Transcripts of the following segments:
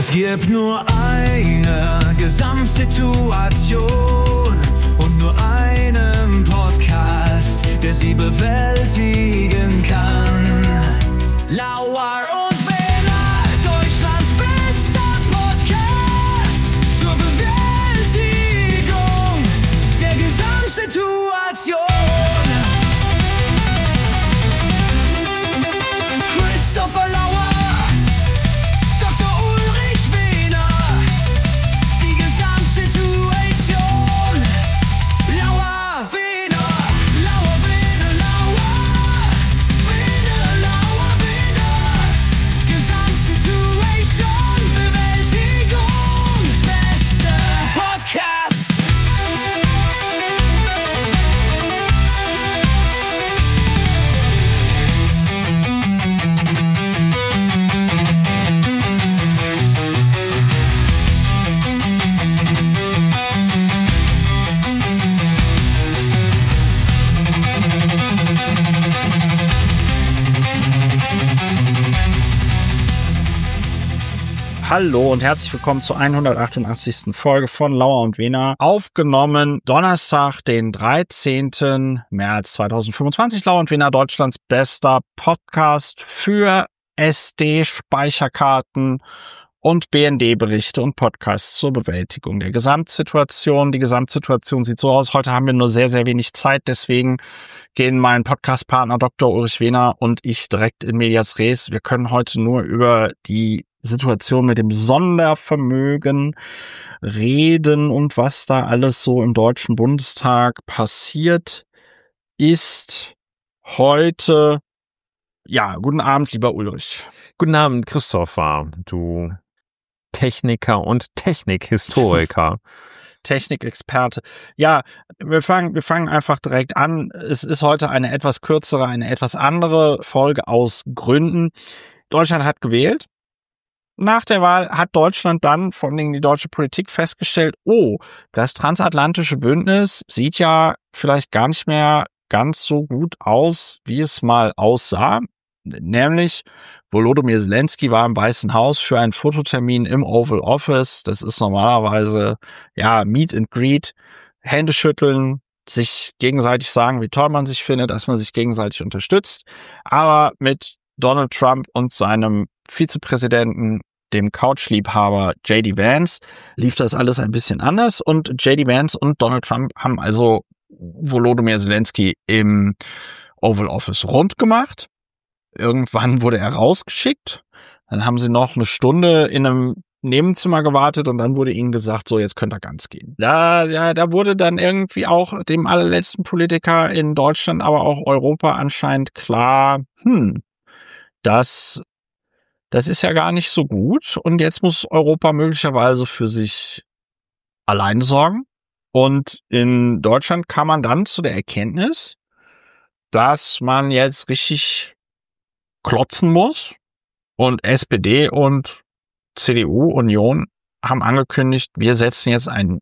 Es gibt nur eine Gesamtsituation und nur einen Podcast, der sie bewältigen kann. Lauer und Wähler, Deutschlands bester Podcast zur Bewältigung der Gesamtsituation. Christopher Lauer, Dr. Ulrich Wehner, die Gesamtsituation. Lauer, Wehner, Lauer, Wehner, Lauer, Wehner, Lauer, Wehner. Gesamtsituation, Bewältigung, beste Podcast. Hallo und herzlich willkommen zur 188. Folge von Lauer und Wehner. Aufgenommen Donnerstag, den 13. März 2025. Lauer und Wehner, Deutschlands bester Podcast für SD-Speicherkarten und BND-Berichte und Podcasts zur Bewältigung der Gesamtsituation. Die Gesamtsituation sieht so aus. Heute haben wir nur sehr, sehr wenig Zeit. Deswegen gehen mein Podcastpartner Dr. Ulrich Wehner und ich direkt in medias res. Wir können heute nur über die Situation mit dem Sondervermögen reden und was da alles so im Deutschen Bundestag passiert ist heute. Ja, guten Abend, lieber Ulrich. Guten Abend, Christopher, du Techniker und Technikhistoriker. Technikexperte. Ja, wir fangen einfach direkt an. Es ist heute eine etwas kürzere, eine etwas andere Folge aus Gründen. Deutschland hat gewählt. Nach der Wahl hat Deutschland dann, vor allem die deutsche Politik, festgestellt, das transatlantische Bündnis sieht ja vielleicht gar nicht mehr ganz so gut aus, wie es mal aussah. Nämlich, Volodymyr Zelensky war im Weißen Haus für einen Fototermin im Oval Office. Das ist normalerweise, Meet and Greet, Hände schütteln, sich gegenseitig sagen, wie toll man sich findet, dass man sich gegenseitig unterstützt. Aber mit Donald Trump und seinem Vizepräsidenten, dem Couchliebhaber J.D. Vance, lief das alles ein bisschen anders. Und J.D. Vance und Donald Trump haben also Volodymyr Zelensky im Oval Office rund gemacht. Irgendwann wurde er rausgeschickt. Dann haben sie noch eine Stunde in einem Nebenzimmer gewartet und dann wurde ihnen gesagt, so, jetzt könnt ihr ganz gehen. Da wurde dann irgendwie auch dem allerletzten Politiker in Deutschland, aber auch Europa anscheinend klar, das ist ja gar nicht so gut und jetzt muss Europa möglicherweise für sich alleine sorgen. Und in Deutschland kam man dann zu der Erkenntnis, dass man jetzt richtig klotzen muss. Und SPD und CDU, Union haben angekündigt, wir setzen jetzt einen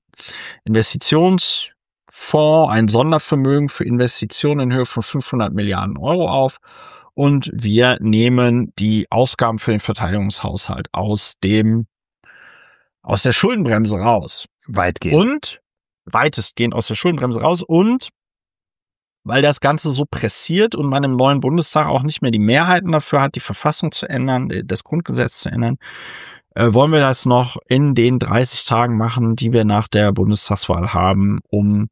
Investitionsfonds, ein Sondervermögen für Investitionen in Höhe von 500 Milliarden Euro auf. Und wir nehmen die Ausgaben für den Verteidigungshaushalt aus der Schuldenbremse raus. Weitestgehend aus der Schuldenbremse raus. Und weil das Ganze so pressiert und man im neuen Bundestag auch nicht mehr die Mehrheiten dafür hat, die Verfassung zu ändern, das Grundgesetz zu ändern, wollen wir das noch in den 30 Tagen machen, die wir nach der Bundestagswahl haben, um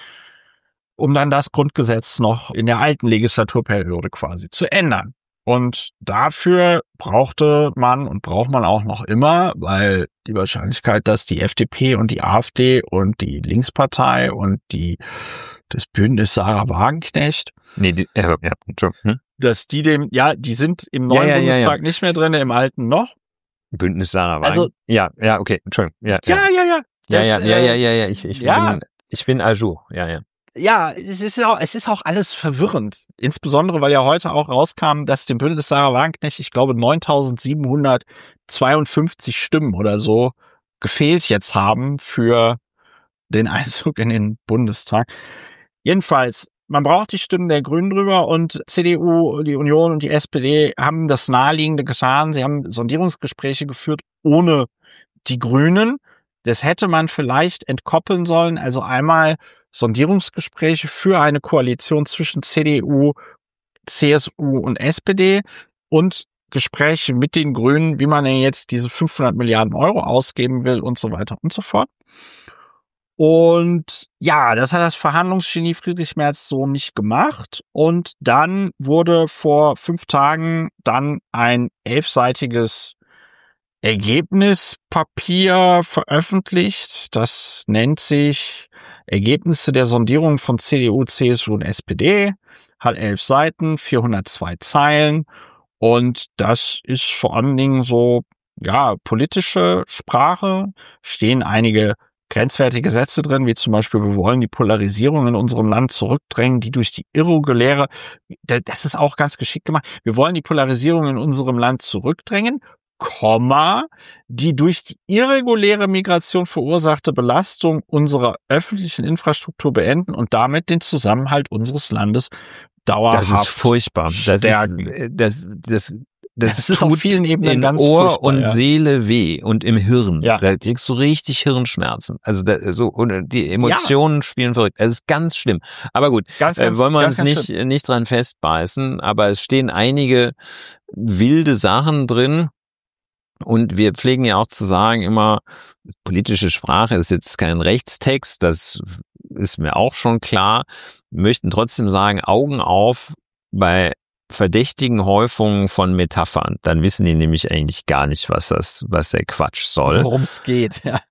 dann das Grundgesetz noch in der alten Legislaturperiode quasi zu ändern. Und dafür braucht man auch noch immer, weil die Wahrscheinlichkeit, dass die FDP und die AfD und die Linkspartei und das Bündnis Sarah Wagenknecht, dass die die sind im neuen Bundestag nicht mehr drin, im alten noch. Bündnis Sarah Wagenknecht. Also, okay, Entschuldigung. Ich bin à jour, Ja, es ist auch alles verwirrend. Insbesondere, weil ja heute auch rauskam, dass dem Bündnis Sarah Wagenknecht, ich glaube, 9.752 Stimmen oder so gefehlt jetzt haben für den Einzug in den Bundestag. Jedenfalls, man braucht die Stimmen der Grünen drüber und CDU, die Union und die SPD haben das Naheliegende getan. Sie haben Sondierungsgespräche geführt, ohne die Grünen, das hätte man vielleicht entkoppeln sollen. Also einmal Sondierungsgespräche für eine Koalition zwischen CDU, CSU und SPD und Gespräche mit den Grünen, wie man denn jetzt diese 500 Milliarden Euro ausgeben will und so weiter und so fort. Und ja, das hat das Verhandlungsgenie Friedrich Merz so nicht gemacht. Und dann wurde vor 5 Tagen dann ein 11-seitiges Ergebnispapier veröffentlicht. Das nennt sich Ergebnisse der Sondierung von CDU, CSU und SPD. Hat 11 Seiten, 402 Zeilen. Und das ist vor allen Dingen so, ja, politische Sprache. Stehen einige grenzwertige Sätze drin, wie zum Beispiel, wir wollen die Polarisierung in unserem Land zurückdrängen, die durch die irreguläre, das ist auch ganz geschickt gemacht, wir wollen die Polarisierung in unserem Land zurückdrängen, die durch die irreguläre Migration verursachte Belastung unserer öffentlichen Infrastruktur beenden und damit den Zusammenhalt unseres Landes dauerhaft. Das ist furchtbar. Das ist tut auf vielen Ebenen in ganz Ohr furchtbar, und ja. Seele weh und im Hirn. Ja. Da kriegst du richtig Hirnschmerzen. Also und die Emotionen spielen verrückt. Es ist ganz schlimm. Aber gut, wollen wir uns nicht dran festbeißen. Aber es stehen einige wilde Sachen drin. Und wir pflegen ja auch zu sagen immer, politische Sprache ist jetzt kein Rechtstext, das ist mir auch schon klar. Wir möchten trotzdem sagen, Augen auf bei verdächtigen Häufungen von Metaphern. Dann wissen die nämlich eigentlich gar nicht, was der Quatsch soll. Worum es geht, ja.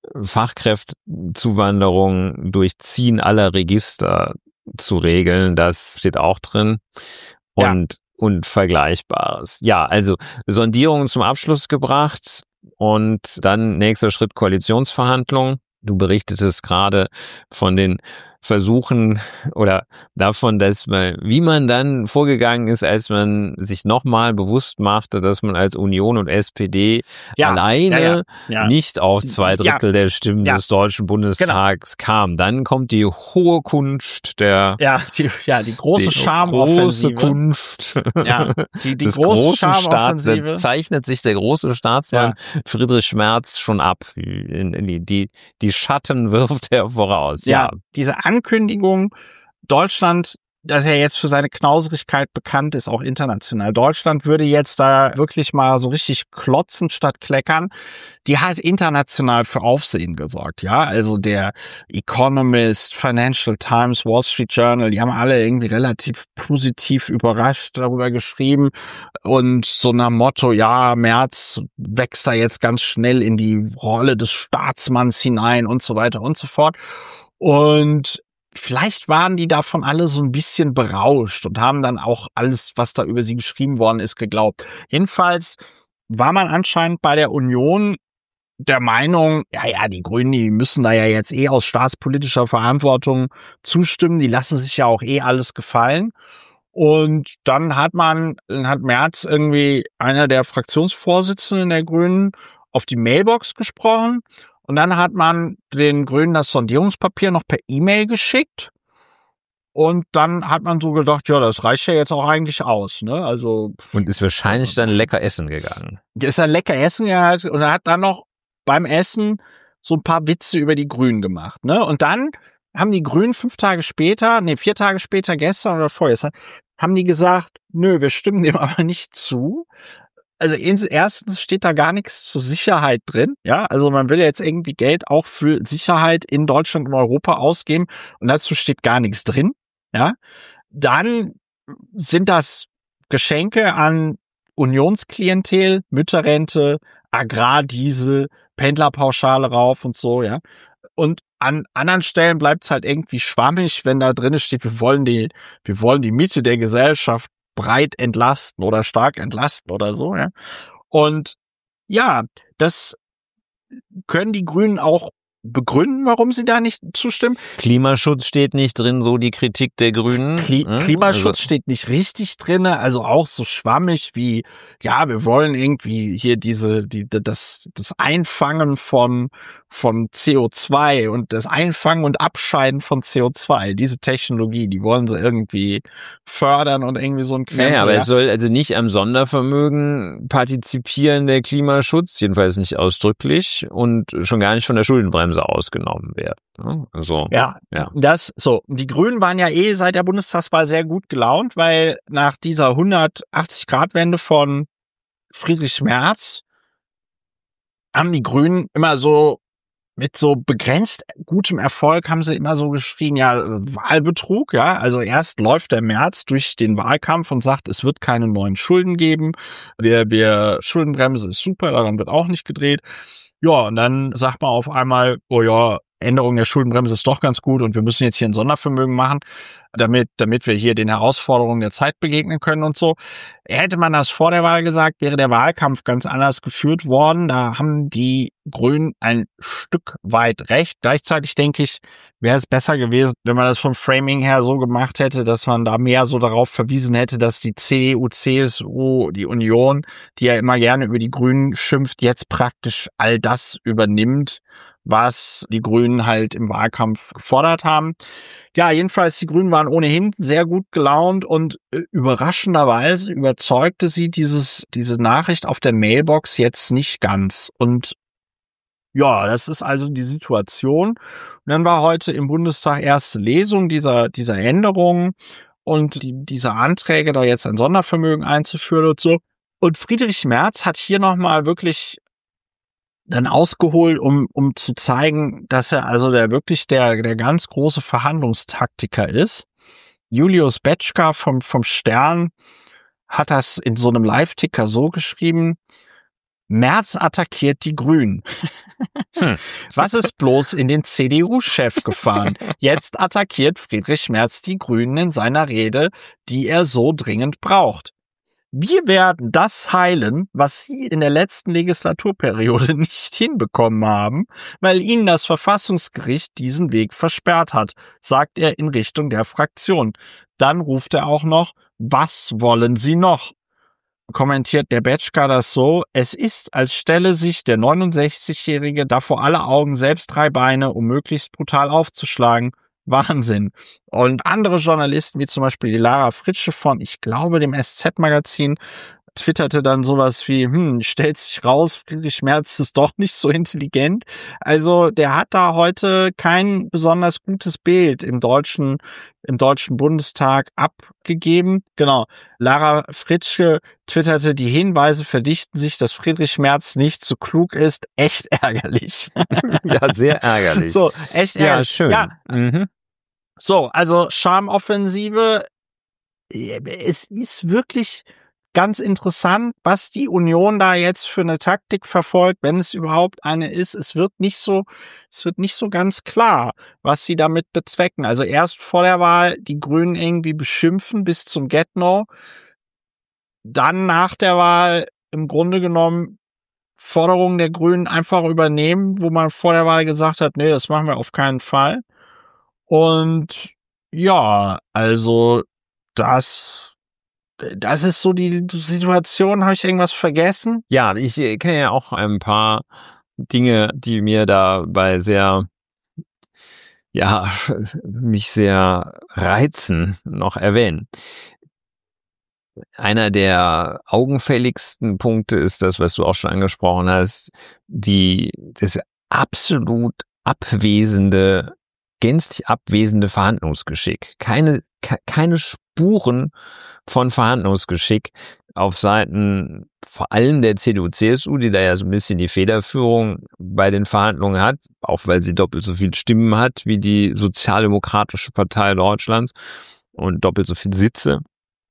Fachkräftezuwanderung durch Ziehen aller Register zu regeln, das steht auch drin. Und Vergleichbares. Ja, also Sondierungen zum Abschluss gebracht und dann nächster Schritt Koalitionsverhandlungen. Du berichtetest gerade von den Versuchen oder davon, wie man dann vorgegangen ist, als man sich nochmal bewusst machte, dass man als Union und SPD alleine nicht auf 2/3 der Stimmen des Deutschen Bundestags kam. Dann kommt die hohe Kunst die große Charmoffensive. Die große Charmoffensive. Da zeichnet sich der große Staatsmann Friedrich Merz schon ab. Die Schatten wirft er voraus. Ja, diese Ankündigung, Deutschland, dass er jetzt für seine Knauserigkeit bekannt ist, auch international. Deutschland würde jetzt da wirklich mal so richtig klotzen statt kleckern. Die hat international für Aufsehen gesorgt, ja. Also der Economist, Financial Times, Wall Street Journal, die haben alle irgendwie relativ positiv überrascht darüber geschrieben und so nach Motto, ja, Merz wächst da jetzt ganz schnell in die Rolle des Staatsmanns hinein und so weiter und so fort. Und vielleicht waren die davon alle so ein bisschen berauscht und haben dann auch alles, was da über sie geschrieben worden ist, geglaubt. Jedenfalls war man anscheinend bei der Union der Meinung, die Grünen, die müssen da ja jetzt aus staatspolitischer Verantwortung zustimmen, die lassen sich ja auch alles gefallen. Und dann hat Merz irgendwie, einer der Fraktionsvorsitzenden der Grünen, auf die Mailbox gesprochen. Und dann hat man den Grünen das Sondierungspapier noch per E-Mail geschickt. Und dann hat man so gedacht, ja, das reicht ja jetzt auch eigentlich aus, ne? Also. Und ist wahrscheinlich dann lecker essen gegangen. Ist dann lecker essen gegangen und er hat dann noch beim Essen so ein paar Witze über die Grünen gemacht, ne? Und dann haben die Grünen 4 Tage später, gestern oder vorgestern, haben die gesagt, nö, wir stimmen dem aber nicht zu. Also erstens steht da gar nichts zur Sicherheit drin, ja, also man will jetzt irgendwie Geld auch für Sicherheit in Deutschland und Europa ausgeben und dazu steht gar nichts drin, ja. Dann sind das Geschenke an Unionsklientel, Mütterrente, Agrardiesel, Pendlerpauschale rauf und so, ja. Und an anderen Stellen bleibt's halt irgendwie schwammig, wenn da drin steht, wir wollen die Mitte der Gesellschaft breit entlasten oder stark entlasten oder so, ja. Und ja, das können die Grünen auch begründen, warum sie da nicht zustimmen. Klimaschutz steht nicht drin, so die Kritik der Grünen. Klimaschutz steht nicht richtig drin, also auch so schwammig wie, ja, wir wollen irgendwie hier das Einfangen von CO2 und das Einfangen und Abscheiden von CO2. Diese Technologie, die wollen sie irgendwie fördern und irgendwie so ein Krempel. Naja, aber ja. es soll also nicht am Sondervermögen partizipieren, der Klimaschutz, jedenfalls nicht ausdrücklich und schon gar nicht von der Schuldenbremse ausgenommen werden. Ne? Also, Ja, ja. Die Grünen waren ja seit der Bundestagswahl sehr gut gelaunt, weil nach dieser 180-Grad-Wende von Friedrich Merz haben die Grünen immer so mit so begrenzt gutem Erfolg haben sie immer so geschrien, ja, Wahlbetrug, ja. Also erst läuft der Merz durch den Wahlkampf und sagt, es wird keine neuen Schulden geben. Wir Schuldenbremse ist super, daran wird auch nicht gedreht. Ja, und dann sagt man auf einmal, oh ja, Änderung der Schuldenbremse ist doch ganz gut und wir müssen jetzt hier ein Sondervermögen machen, damit wir hier den Herausforderungen der Zeit begegnen können und so. Hätte man das vor der Wahl gesagt, wäre der Wahlkampf ganz anders geführt worden. Da haben die Grünen ein Stück weit recht. Gleichzeitig denke ich, wäre es besser gewesen, wenn man das vom Framing her so gemacht hätte, dass man da mehr so darauf verwiesen hätte, dass die CDU, CSU, die Union, die ja immer gerne über die Grünen schimpft, jetzt praktisch all das übernimmt, was die Grünen halt im Wahlkampf gefordert haben. Ja, jedenfalls, die Grünen waren ohnehin sehr gut gelaunt und überraschenderweise überzeugte sie diese Nachricht auf der Mailbox jetzt nicht ganz. Und ja, das ist also die Situation. Und dann war heute im Bundestag erste Lesung dieser Änderungen und diese Anträge, da jetzt ein Sondervermögen einzuführen und so. Und Friedrich Merz hat hier nochmal wirklich dann ausgeholt, um zu zeigen, dass er also der ganz große Verhandlungstaktiker ist. Julius Betschka vom Stern hat das in so einem Live-Ticker so geschrieben: Merz attackiert die Grünen. Was ist bloß in den CDU-Chef gefahren? Jetzt attackiert Friedrich Merz die Grünen in seiner Rede, die er so dringend braucht. Wir werden das heilen, was Sie in der letzten Legislaturperiode nicht hinbekommen haben, weil Ihnen das Verfassungsgericht diesen Weg versperrt hat, sagt er in Richtung der Fraktion. Dann ruft er auch noch, was wollen Sie noch? Kommentiert der Betschka das so: Es ist, als stelle sich der 69-Jährige da vor alle Augen selbst 3 Beine, um möglichst brutal aufzuschlagen. Wahnsinn. Und andere Journalisten, wie zum Beispiel die Lara Fritsche von, ich glaube, dem SZ-Magazin, twitterte dann sowas wie, stellt sich raus, Friedrich Merz ist doch nicht so intelligent. Also der hat da heute kein besonders gutes Bild im deutschen Bundestag abgegeben. Genau. Lara Fritsche twitterte, die Hinweise verdichten sich, dass Friedrich Merz nicht so klug ist. Echt ärgerlich. Ja, sehr ärgerlich. So, echt ärgerlich. Ja, schön. Ja. Mhm. So, also Charmoffensive. Es ist wirklich ganz interessant, was die Union da jetzt für eine Taktik verfolgt, wenn es überhaupt eine ist. Es wird nicht so ganz klar, was sie damit bezwecken. Also erst vor der Wahl die Grünen irgendwie beschimpfen bis zum Get-No. Dann nach der Wahl im Grunde genommen Forderungen der Grünen einfach übernehmen, wo man vor der Wahl gesagt hat, nee, das machen wir auf keinen Fall. Und ja, also das ist so die Situation. Habe ich irgendwas vergessen? Ja, ich kenne ja auch ein paar Dinge, die mir dabei mich sehr reizen, noch erwähnen. Einer der augenfälligsten Punkte ist das, was du auch schon angesprochen hast, das absolut gänzlich abwesende Verhandlungsgeschick. Keine Spuren von Verhandlungsgeschick auf Seiten vor allem der CDU-CSU, die da ja so ein bisschen die Federführung bei den Verhandlungen hat, auch weil sie doppelt so viele Stimmen hat wie die Sozialdemokratische Partei Deutschlands und doppelt so viele Sitze.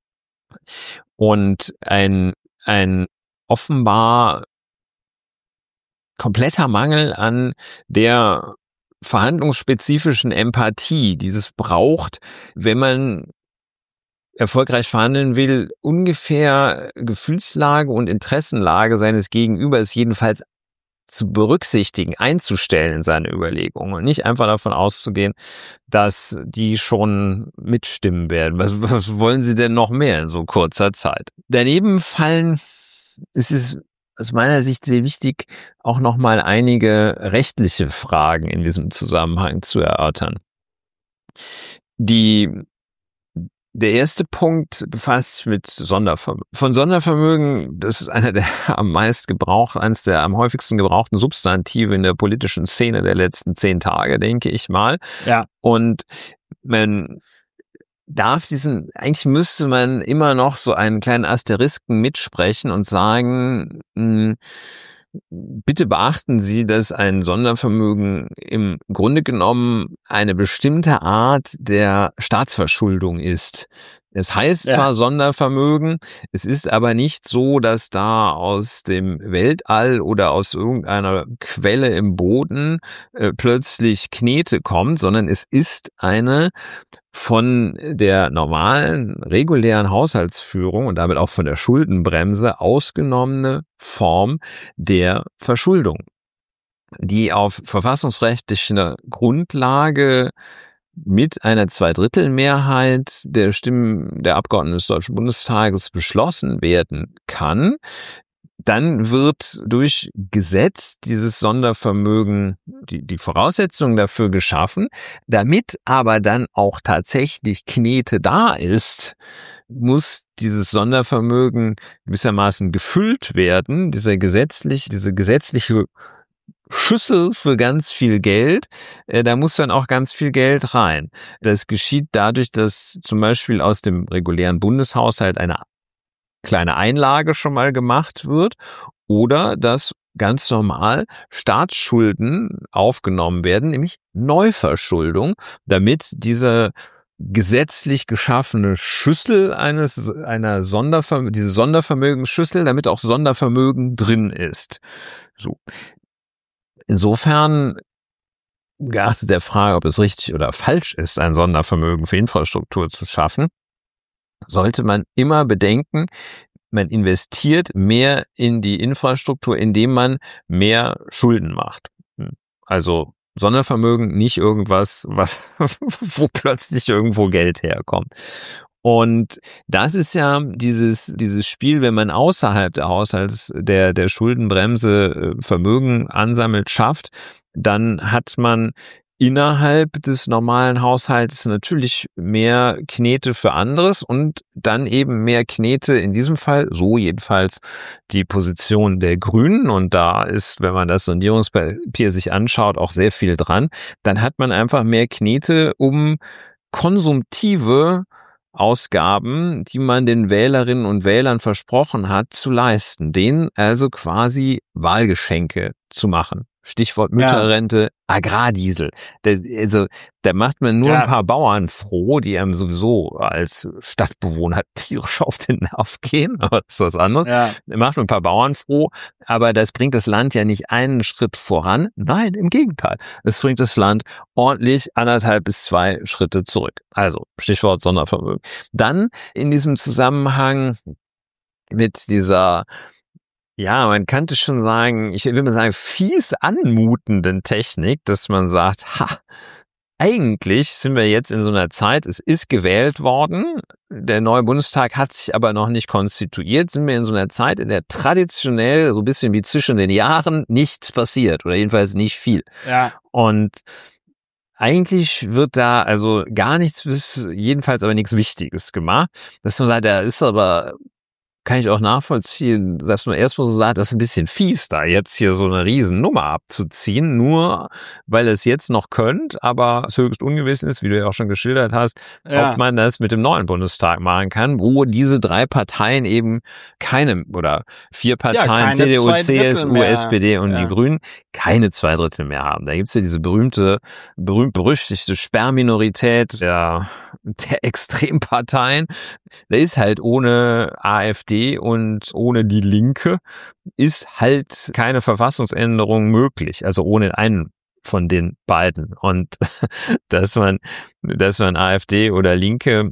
Und ein offenbar kompletter Mangel an der verhandlungsspezifischen Empathie, dieses braucht, wenn man erfolgreich verhandeln will, ungefähr Gefühlslage und Interessenlage seines Gegenübers jedenfalls zu berücksichtigen, einzustellen in seine Überlegungen und nicht einfach davon auszugehen, dass die schon mitstimmen werden. Was wollen sie denn noch mehr in so kurzer Zeit? Daneben fallen, es ist aus meiner Sicht sehr wichtig, auch nochmal einige rechtliche Fragen in diesem Zusammenhang zu erörtern. Der erste Punkt befasst sich mit Sondervermögen. Von Sondervermögen, das ist eines der am häufigsten gebrauchten Substantive in der politischen Szene der letzten 10 Tage, denke ich mal. Ja. Und man eigentlich müsste man immer noch so einen kleinen Asterisken mitsprechen und sagen, bitte beachten Sie, dass ein Sondervermögen im Grunde genommen eine bestimmte Art der Staatsverschuldung ist. Es heißt zwar Sondervermögen, es ist aber nicht so, dass da aus dem Weltall oder aus irgendeiner Quelle im Boden plötzlich Knete kommt, sondern es ist eine von der normalen, regulären Haushaltsführung und damit auch von der Schuldenbremse ausgenommene Form der Verschuldung, die auf verfassungsrechtlicher Grundlage mit einer Zweidrittelmehrheit der Stimmen der Abgeordneten des Deutschen Bundestages beschlossen werden kann. Dann wird durch Gesetz dieses Sondervermögen die Voraussetzung dafür geschaffen. Damit aber dann auch tatsächlich Knete da ist, muss dieses Sondervermögen gewissermaßen gefüllt werden, diese gesetzliche Schüssel für ganz viel Geld, da muss dann auch ganz viel Geld rein. Das geschieht dadurch, dass zum Beispiel aus dem regulären Bundeshaushalt eine kleine Einlage schon mal gemacht wird oder dass ganz normal Staatsschulden aufgenommen werden, nämlich Neuverschuldung, damit diese gesetzlich geschaffene Schüssel diese Sondervermögensschüssel, damit auch Sondervermögen drin ist. So. Insofern, geachtet der Frage, ob es richtig oder falsch ist, ein Sondervermögen für Infrastruktur zu schaffen, sollte man immer bedenken, man investiert mehr in die Infrastruktur, indem man mehr Schulden macht. Also Sondervermögen, nicht irgendwas, wo plötzlich irgendwo Geld herkommt. Und das ist ja dieses Spiel, wenn man außerhalb der Schuldenbremse Vermögen ansammelt, schafft, dann hat man innerhalb des normalen Haushalts natürlich mehr Knete für anderes und dann eben mehr Knete, in diesem Fall, so jedenfalls die Position der Grünen, und da ist, wenn man das Sondierungspapier sich anschaut, auch sehr viel dran, dann hat man einfach mehr Knete, um konsumtive Ausgaben, die man den Wählerinnen und Wählern versprochen hat, zu leisten, denen also quasi Wahlgeschenke zu machen. Stichwort Mütterrente, Agrardiesel. Da macht man nur ein paar Bauern froh, die einem sowieso als Stadtbewohner tierisch auf den Nerv gehen, aber das ist was anderes. Da macht man ein paar Bauern froh, aber das bringt das Land ja nicht einen Schritt voran. Nein, im Gegenteil. Es bringt das Land ordentlich 1,5 bis 2 Schritte zurück. Also Stichwort Sondervermögen. Dann in diesem Zusammenhang mit dieser, ja, man könnte schon sagen, ich will mal sagen, fies anmutenden Technik, dass man sagt, eigentlich sind wir jetzt in so einer Zeit, es ist gewählt worden, der neue Bundestag hat sich aber noch nicht konstituiert, sind wir in so einer Zeit, in der traditionell so ein bisschen wie zwischen den Jahren nichts passiert oder jedenfalls nicht viel. Ja. Und eigentlich wird da also gar nichts, jedenfalls aber nichts Wichtiges gemacht, dass man sagt, da ist aber, kann ich auch nachvollziehen, dass man erstmal so sagt, das ist ein bisschen fies, da jetzt hier so eine Riesennummer abzuziehen, nur weil es jetzt noch könnt, aber es höchst ungewiss ist, wie du ja auch schon geschildert hast, ob man das mit dem neuen Bundestag machen kann, wo diese 3 Parteien eben oder 4 Parteien, CDU, CSU, SPD und die Grünen, keine 2/3 mehr haben. Da gibt's ja diese berühmt-berüchtigte Sperrminorität der Extremparteien. Da ist halt ohne AfD und ohne die Linke ist halt keine Verfassungsänderung möglich, also ohne einen von den beiden. Und dass man AfD oder Linke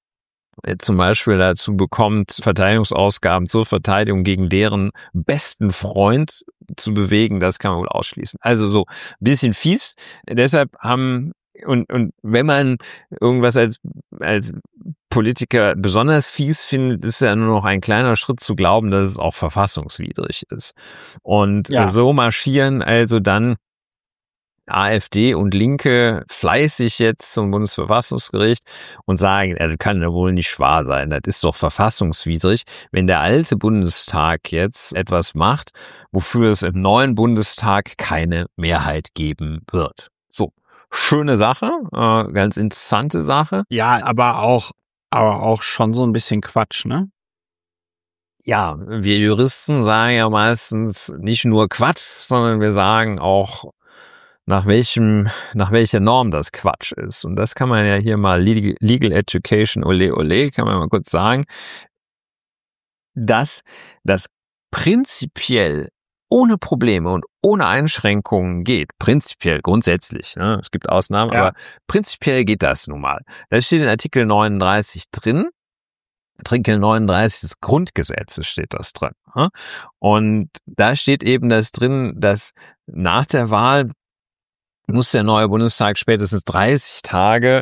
zum Beispiel dazu bekommt, Verteidigungsausgaben zur Verteidigung gegen deren besten Freund zu bewegen, das kann man wohl ausschließen. Also so ein bisschen fies. Deshalb und wenn man irgendwas als Politiker besonders fies findet, ist ja nur noch ein kleiner Schritt zu glauben, dass es auch verfassungswidrig ist. Und so marschieren also dann AfD und Linke fleißig jetzt zum Bundesverfassungsgericht und sagen, das kann ja wohl nicht wahr sein, das ist doch verfassungswidrig, wenn der alte Bundestag jetzt etwas macht, wofür es im neuen Bundestag keine Mehrheit geben wird. So, schöne Sache, ganz interessante Sache. Ja, aber auch schon so ein bisschen Quatsch, ne? Ja, wir Juristen sagen ja meistens nicht nur Quatsch, sondern wir sagen auch, nach welcher Norm das Quatsch ist. Und das kann man ja hier mal Legal Education, ole ole, kann man mal kurz sagen, dass das prinzipiell ohne Probleme und ohne Einschränkungen geht. Prinzipiell, grundsätzlich. Ne? Es gibt Ausnahmen, aber prinzipiell geht das nun mal. Das steht in Artikel 39 drin. Artikel 39 des Grundgesetzes steht das drin. Ne? Und da steht eben das drin, dass nach der Wahl muss der neue Bundestag spätestens 30 Tagen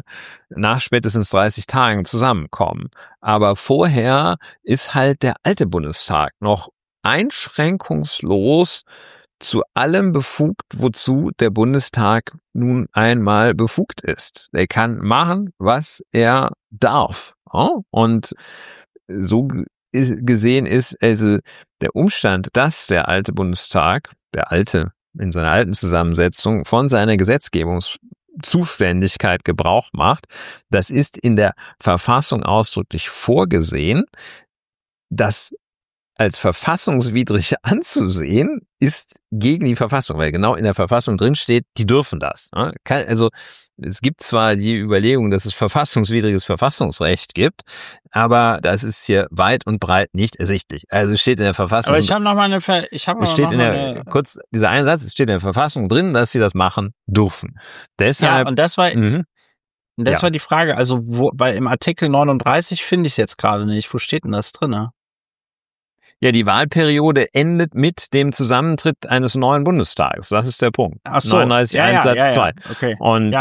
zusammenkommen. Aber vorher ist halt der alte Bundestag noch einschränkungslos zu allem befugt, wozu der Bundestag nun einmal befugt ist. Er kann machen, was er darf. Und so gesehen ist also der Umstand, dass der alte Bundestag, in seiner alten Zusammensetzung von seiner Gesetzgebungszuständigkeit Gebrauch macht, das ist in der Verfassung ausdrücklich vorgesehen. Das als verfassungswidrig anzusehen, ist gegen die Verfassung, weil genau in der Verfassung drin steht, die dürfen das. Also es gibt zwar die Überlegung, dass es verfassungswidriges Verfassungsrecht gibt, aber das ist hier weit und breit nicht ersichtlich. Also es steht in der Verfassung. Aber ich habe noch mal kurz dieser eine Satz, es steht in der Verfassung drin, dass sie das machen dürfen. Deshalb. Ja, und das war die Frage. Also weil im Artikel 39 finde ich es jetzt gerade nicht. Wo steht denn das drin? Ja, die Wahlperiode endet mit dem Zusammentritt eines neuen Bundestages. Das ist der Punkt. Ach so. 39.1 Satz 2. Okay. Und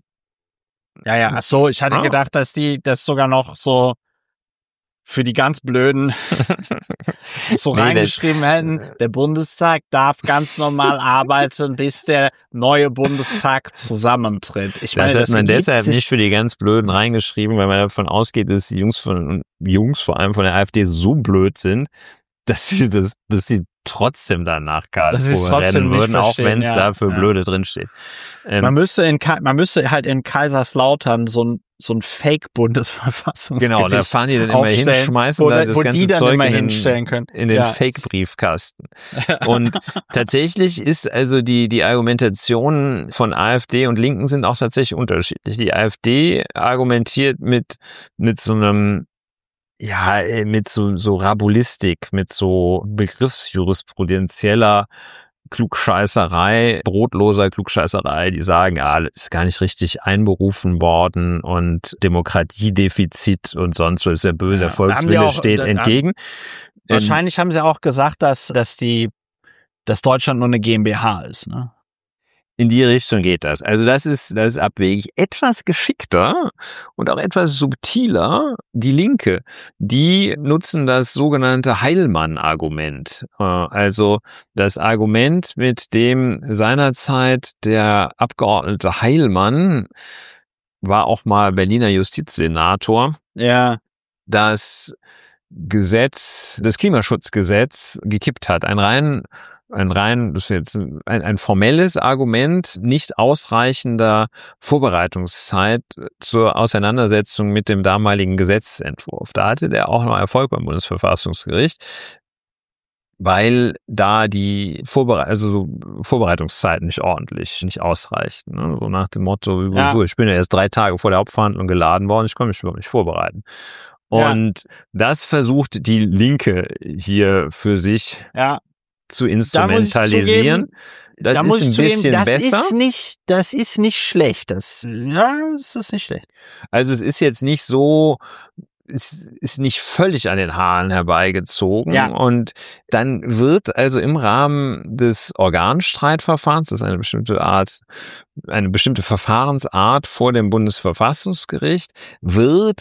Ach so, ich hatte gedacht, dass die das sogar noch so für die ganz Blöden so reingeschrieben hätten, der Bundestag darf ganz normal arbeiten, bis der neue Bundestag zusammentritt. Ich meine, das hat man deshalb nicht für die ganz Blöden reingeschrieben, weil man davon ausgeht, dass die Jungs vor allem von der AfD so blöd sind, dass sie trotzdem danach Karlsruhe rennen würden, auch wenn es da für Blöde drinsteht. Man müsste halt in Kaiserslautern so ein Fake-Bundesverfassungsgericht Genau, da fahren die dann immer hin, schmeißen da das ganze Zeug in den Fake-Briefkasten. Und tatsächlich ist also die Argumentation von AfD und Linken sind auch tatsächlich unterschiedlich. Die AfD argumentiert mit so einem mit so Rabulistik, mit so begriffsjurisprudenzieller Klugscheißerei, brotloser Klugscheißerei, die sagen, das ist gar nicht richtig einberufen worden und Demokratiedefizit und sonst was, ist der böse Volkswille steht entgegen. Wahrscheinlich haben sie auch gesagt, dass Deutschland nur eine GmbH ist, ne? In die Richtung geht das. Also das ist abwegig. Etwas geschickter und auch etwas subtiler die Linke. Die nutzen das sogenannte Heilmann-Argument. Also das Argument, mit dem seinerzeit der Abgeordnete Heilmann, war auch mal Berliner Justizsenator, das Klimaschutzgesetz gekippt hat. Das ist jetzt ein formelles Argument, nicht ausreichender Vorbereitungszeit zur Auseinandersetzung mit dem damaligen Gesetzentwurf. Da hatte der auch noch Erfolg beim Bundesverfassungsgericht, weil da die Vorbereitungszeit nicht ausreichten. Ne? So nach dem Motto, ich bin ja erst 3 Tage vor der Hauptverhandlung geladen worden, ich kann mich überhaupt nicht vorbereiten. Und das versucht die Linke hier für sich zu instrumentalisieren. Das ist ein bisschen besser. Das ist nicht schlecht. Das ist nicht schlecht. Also es ist jetzt nicht so, ist nicht völlig an den Haaren herbeigezogen. Ja. Und dann wird also im Rahmen des Organstreitverfahrens, das ist eine bestimmte Verfahrensart vor dem Bundesverfassungsgericht, wird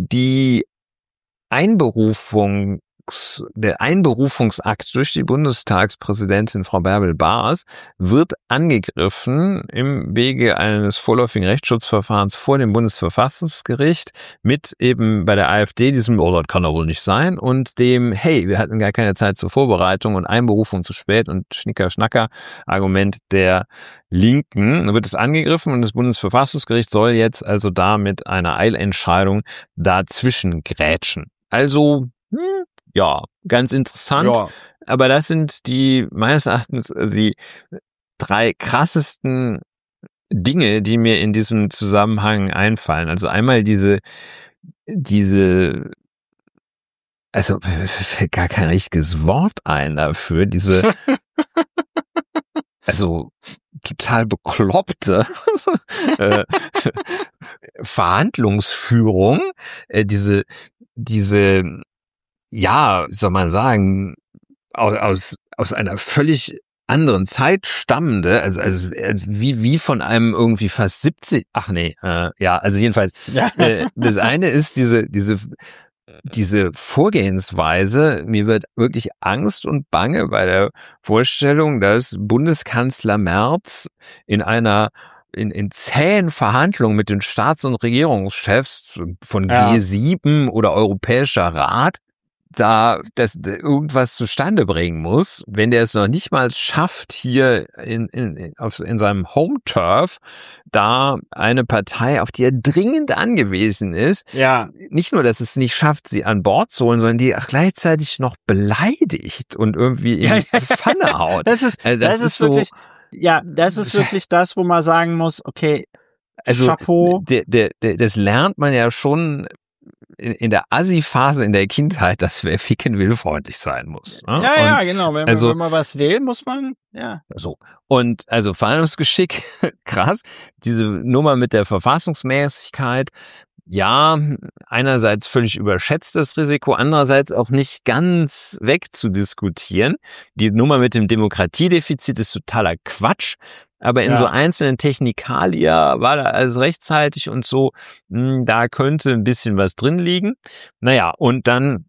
der Einberufungsakt durch die Bundestagspräsidentin Frau Bärbel Baas wird angegriffen im Wege eines vorläufigen Rechtsschutzverfahrens vor dem Bundesverfassungsgericht mit eben bei der AfD diesem, oh, das kann doch wohl nicht sein, und dem, hey, wir hatten gar keine Zeit zur Vorbereitung und Einberufung zu spät und Schnicker-Schnacker-Argument der Linken. Dann wird es angegriffen und das Bundesverfassungsgericht soll jetzt also da mit einer Eilentscheidung dazwischen grätschen. Also, ja, ganz interessant. Ja. Aber das sind meines Erachtens die 3 krassesten Dinge, die mir in diesem Zusammenhang einfallen. Also einmal also fällt gar kein richtiges Wort ein dafür, also total bekloppte Verhandlungsführung, diese ja, soll man sagen, aus einer völlig anderen Zeit stammende, also wie von einem irgendwie fast 70, also jedenfalls, das eine ist diese Vorgehensweise, mir wird wirklich Angst und Bange bei der Vorstellung, dass Bundeskanzler Merz in zähen Verhandlungen mit den Staats- und Regierungschefs von G7 oder Europäischer Rat da irgendwas zustande bringen muss, wenn der es noch nicht mal schafft, hier in seinem Home-Turf da eine Partei, auf die er dringend angewiesen ist, nicht nur, dass es nicht schafft, sie an Bord zu holen, sondern die auch gleichzeitig noch beleidigt und irgendwie in die Pfanne haut. Das ist so wirklich, das ist wirklich das, wo man sagen muss, okay, also Chapeau. Das lernt man ja schon in der Assi-Phase in der Kindheit, dass wer ficken will, freundlich sein muss. Ne? Ja, genau. Wenn man was will, muss man, So. Und also Verhandlungsgeschick, krass. Diese Nummer mit der Verfassungsmäßigkeit, ja, einerseits völlig überschätztes Risiko, andererseits auch nicht ganz wegzudiskutieren. Die Nummer mit dem Demokratiedefizit ist totaler Quatsch. Aber in so einzelnen Technikalia war da alles rechtzeitig und so, da könnte ein bisschen was drin liegen. Naja, und dann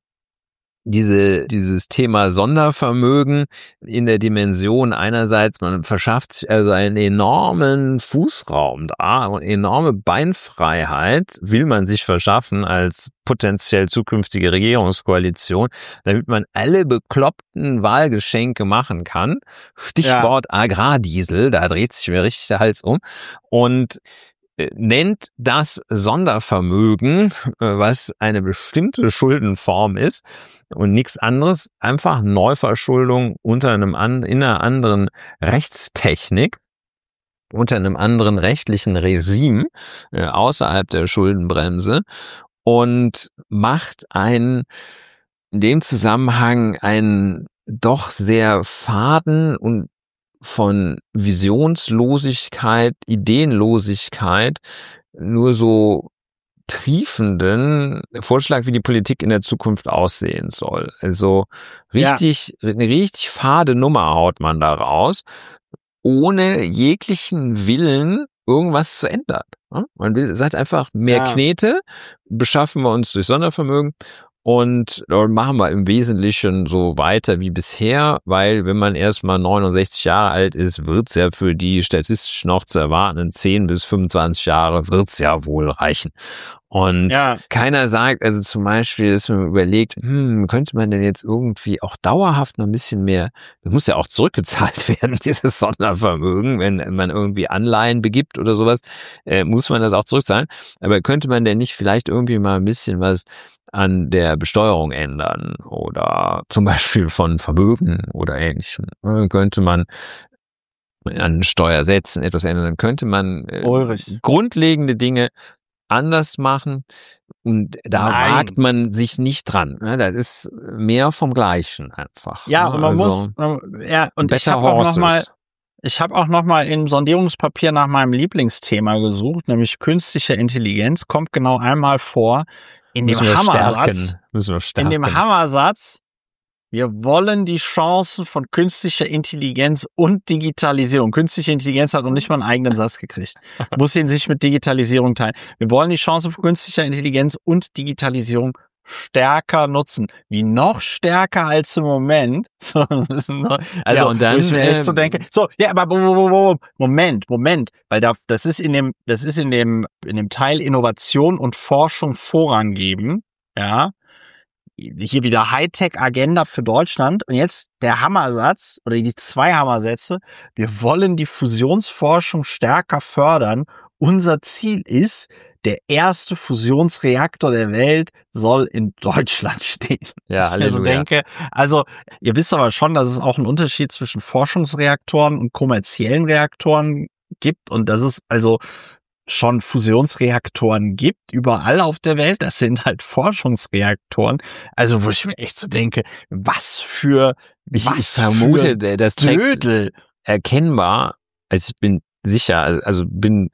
dieses Thema Sondervermögen in der Dimension einerseits, man verschafft sich also einen enormen Fußraum da und enorme Beinfreiheit will man sich verschaffen als potenziell zukünftige Regierungskoalition, damit man alle bekloppten Wahlgeschenke machen kann. Stichwort Agrardiesel, da dreht sich mir richtig der Hals um. Und nennt das Sondervermögen, was eine bestimmte Schuldenform ist und nichts anderes, einfach Neuverschuldung in einer anderen Rechtstechnik, unter einem anderen rechtlichen Regime außerhalb der Schuldenbremse und macht in dem Zusammenhang einen doch sehr faden und von Visionslosigkeit, Ideenlosigkeit, nur so triefenden Vorschlag, wie die Politik in der Zukunft aussehen soll. Also eine richtig fade Nummer haut man da raus, ohne jeglichen Willen, irgendwas zu ändern. Man sagt einfach, mehr Knete beschaffen wir uns durch Sondervermögen. Und machen wir im Wesentlichen so weiter wie bisher, weil wenn man erstmal 69 Jahre alt ist, wird's ja für die statistisch noch zu erwartenden 10 bis 25 Jahre wird's ja wohl reichen. Und keiner sagt, also zum Beispiel, dass man überlegt, könnte man denn jetzt irgendwie auch dauerhaft noch ein bisschen mehr, das muss ja auch zurückgezahlt werden, dieses Sondervermögen, wenn man irgendwie Anleihen begibt oder sowas, muss man das auch zurückzahlen. Aber könnte man denn nicht vielleicht irgendwie mal ein bisschen was an der Besteuerung ändern oder zum Beispiel von Vermögen oder Ähnlichem? Könnte man an Steuersätzen etwas ändern, dann könnte man grundlegende Dinge anders machen und da wagt man sich nicht dran. Das ist mehr vom Gleichen einfach. Ja, und man muss, und ich habe auch noch mal im Sondierungspapier nach meinem Lieblingsthema gesucht, nämlich künstliche Intelligenz, kommt genau einmal vor in dem Müssen wir Hammersatz, stärken. Müssen wir in stärken. dem Hammersatz, wir wollen die Chancen von künstlicher Intelligenz und Digitalisierung. Künstliche Intelligenz hat noch nicht mal einen eigenen Satz gekriegt. Muss ihn sich mit Digitalisierung teilen. Wir wollen die Chancen von künstlicher Intelligenz und Digitalisierung stärker nutzen. Wie noch stärker als im Moment. So, das ist noch, also, Ja, und dann, wo ich mir echt so denke, so, ja, aber Moment, weil das ist in dem Teil Innovation und Forschung Vorrang geben, ja. Hier wieder Hightech-Agenda für Deutschland. Und jetzt der Hammersatz oder die 2 Hammersätze. Wir wollen die Fusionsforschung stärker fördern. Unser Ziel ist, der erste Fusionsreaktor der Welt soll in Deutschland stehen. Ja, ich mir so Halleluja. denke, also ihr wisst aber schon, dass es auch einen Unterschied zwischen Forschungsreaktoren und kommerziellen Reaktoren gibt. Und dass es also schon Fusionsreaktoren gibt, überall auf der Welt. Das sind halt Forschungsreaktoren. Also wo ich mir echt so denke, was für Ich vermute, das trägt Dödel. erkennbar, also ich bin sicher, also bin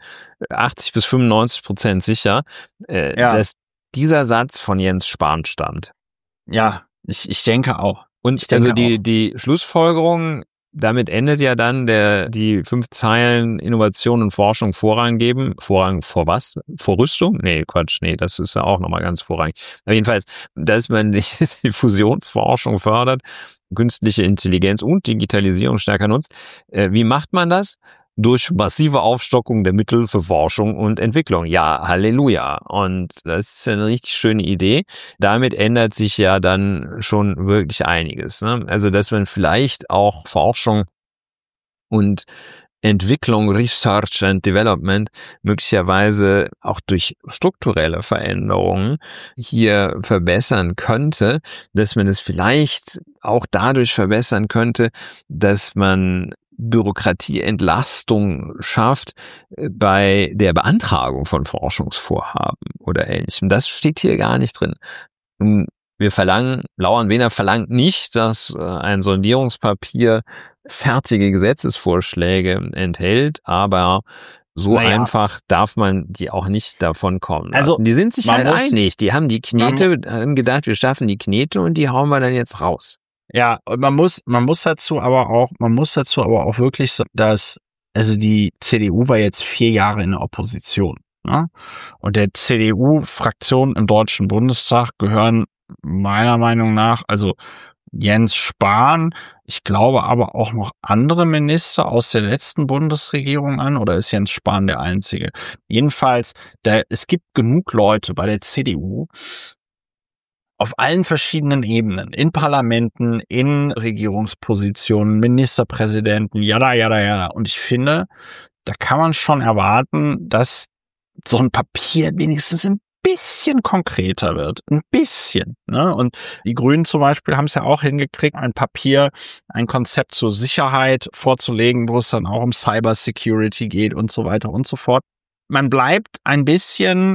80-95% sicher, dass dieser Satz von Jens Spahn stammt. Ja, ich denke auch. Und Ich denke also die Schlussfolgerung, damit endet ja dann die 5 Zeilen Innovation und Forschung Vorrang geben. Vorrang vor was? Vor Rüstung? Nee, Quatsch, nee, das ist ja auch nochmal ganz vorrangig. Aber jedenfalls, dass man die Fusionsforschung fördert, künstliche Intelligenz und Digitalisierung stärker nutzt. Wie macht man das? Durch massive Aufstockung der Mittel für Forschung und Entwicklung. Ja, Halleluja. Und das ist eine richtig schöne Idee. Damit ändert sich ja dann schon wirklich einiges, ne? Also, dass man vielleicht auch Forschung und Entwicklung, Research and Development möglicherweise auch durch strukturelle Veränderungen hier verbessern könnte, dass man es vielleicht auch dadurch verbessern könnte, dass man Bürokratieentlastung schafft bei der Beantragung von Forschungsvorhaben oder Ähnlichem. Das steht hier gar nicht drin. Lauer und Wehner verlangt nicht, dass ein Sondierungspapier fertige Gesetzesvorschläge enthält, aber so einfach darf man die auch nicht davon kommen lassen. Also, die sind sich man halt muss- einig. Die haben die Knete, haben gedacht, wir schaffen die Knete und die hauen wir dann jetzt raus. Ja, und man muss dazu aber auch wirklich sagen, dass, also die CDU war jetzt 4 Jahre in der Opposition, ne? Und der CDU-Fraktion im Deutschen Bundestag gehören meiner Meinung nach, also Jens Spahn, ich glaube aber auch noch andere Minister aus der letzten Bundesregierung an, oder ist Jens Spahn der Einzige? Jedenfalls, es gibt genug Leute bei der CDU, auf allen verschiedenen Ebenen, in Parlamenten, in Regierungspositionen, Ministerpräsidenten, jada. Und ich finde, da kann man schon erwarten, dass so ein Papier wenigstens ein bisschen konkreter wird. Ein bisschen, ne? Und die Grünen zum Beispiel haben es ja auch hingekriegt, ein Konzept zur Sicherheit vorzulegen, wo es dann auch um Cybersecurity geht und so weiter und so fort. Man bleibt ein bisschen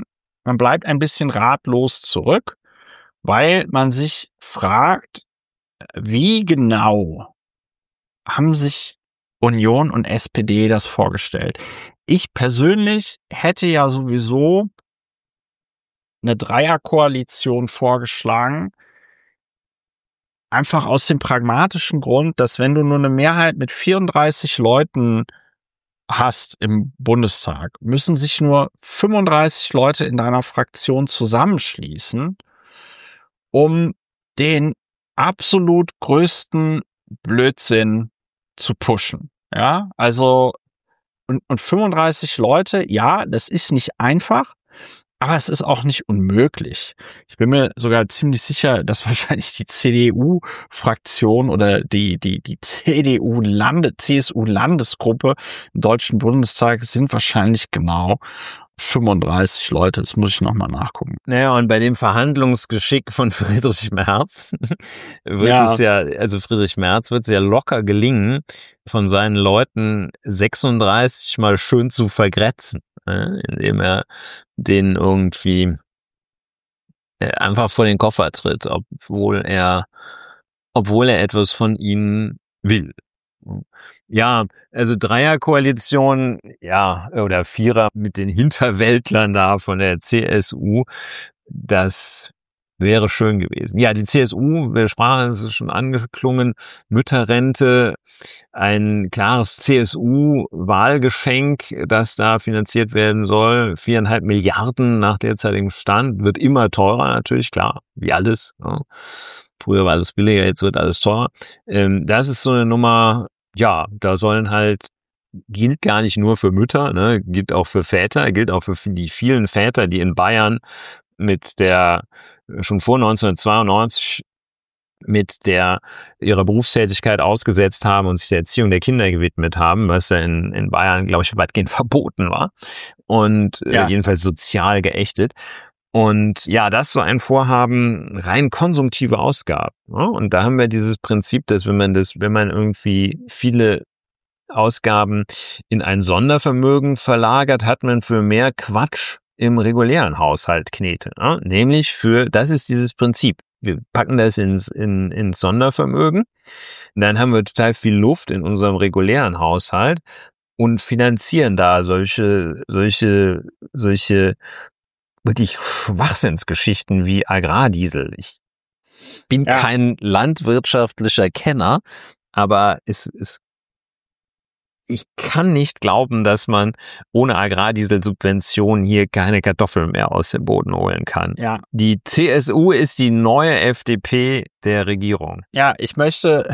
ratlos zurück, weil man sich fragt, wie genau haben sich Union und SPD das vorgestellt? Ich persönlich hätte ja sowieso eine Dreierkoalition vorgeschlagen, einfach aus dem pragmatischen Grund, dass wenn du nur eine Mehrheit mit 34 Leuten hast im Bundestag, müssen sich nur 35 Leute in deiner Fraktion zusammenschließen, um den absolut größten Blödsinn zu pushen. Ja, also und 35 Leute, ja, das ist nicht einfach, aber es ist auch nicht unmöglich. Ich bin mir sogar ziemlich sicher, dass wahrscheinlich die CDU-Fraktion oder die CSU-Landesgruppe im Deutschen Bundestag sind wahrscheinlich genau 35 Leute. Das muss ich nochmal nachgucken. Naja, und bei dem Verhandlungsgeschick von Friedrich Merz Friedrich Merz wird es ja locker gelingen, von seinen Leuten 36 mal schön zu vergrätzen, indem er den irgendwie einfach vor den Koffer tritt, obwohl er etwas von ihnen will. Ja, also Dreierkoalition, ja, oder Vierer mit den Hinterwäldlern da von der CSU, Das wäre schön gewesen. Ja, die CSU, wir sprachen, es ist schon angeklungen, Mütterrente, ein klares CSU-Wahlgeschenk, das da finanziert werden soll. 4,5 Milliarden nach derzeitigem Stand, wird immer teurer natürlich, klar, wie alles. Ja. Früher war alles billiger, jetzt wird alles teurer. Das ist so eine Nummer, ja, da sollen halt, gilt gar nicht nur für Mütter, ne, gilt auch für Väter, gilt auch für die vielen Väter, die in Bayern mit der schon vor 1992 mit der ihrer Berufstätigkeit ausgesetzt haben und sich der Erziehung der Kinder gewidmet haben, was ja in Bayern, glaube ich, weitgehend verboten war und jedenfalls sozial geächtet. Und ja, das ist so ein Vorhaben, rein konsumtive Ausgaben. Ja? Und da haben wir dieses Prinzip, dass wenn man irgendwie viele Ausgaben in ein Sondervermögen verlagert, hat man für mehr Quatsch im regulären Haushalt Knete. Ja? Nämlich das ist dieses Prinzip. Wir packen das ins Sondervermögen, und dann haben wir total viel Luft in unserem regulären Haushalt und finanzieren da solche wirklich Schwachsinnsgeschichten wie Agrardiesel. Ich bin kein landwirtschaftlicher Kenner, aber ich kann nicht glauben, dass man ohne Agrardieselsubvention hier keine Kartoffeln mehr aus dem Boden holen kann. Ja. Die CSU ist die neue FDP der Regierung. Ja, ich möchte,